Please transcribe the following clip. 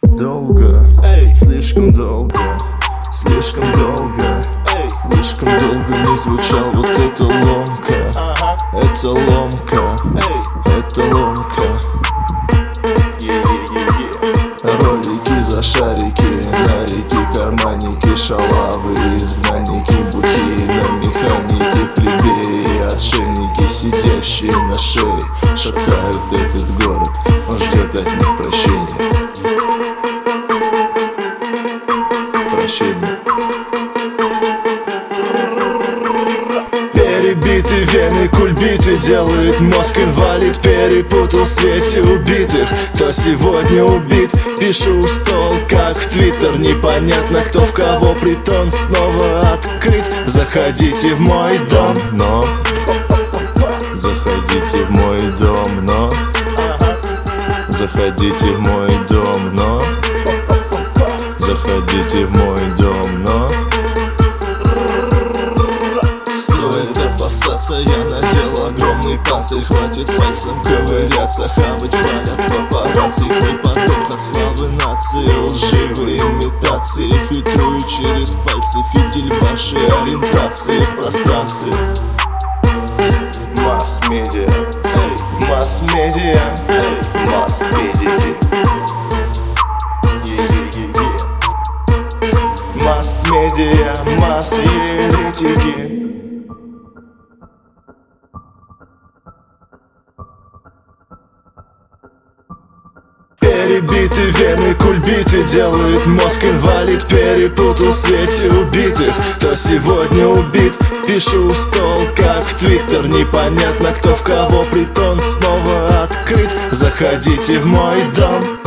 Долго, слишком долго, слишком долго, слишком долго не звучал вот эта ломка. Это ломка, это ломка. Ролики за шарики, на реки карманники, шалавы, изгнанники, бухие на механике, плебеи и отшельники, сидящие на шее, шатают этот город, он ждет от них прощения. Прощения. Перебиты вены, кульбиты, делает мозг инвалид. Перепутал в свете убитых, кто сегодня убит. Пишу в стол, как в Твиттер, непонятно, кто в кого. Притон снова открыт. Заходите в мой дом, но заходите в мой дом, но заходите в мой дом, но заходите в мой дом, но стоит опасаться, я надел огромный панцирь. Хватит пальцем ковыряться, хавать палят папарацци. Хоть подох от славы нации, лживые имитации. Фильтрую через пальцы фитиль вашей ориентации в пространстве. Масс-медиа, масс-медиа, масс-педики. Масс-медиа, масс-еретики. Перебиты вены, кульбиты, делает мозг инвалид. Перепутал в свете убитых, кто сегодня убит. Пишу в стол, как в Твиттер, непонятно, кто в кого. Притон снова открыт. Заходите в мой дом.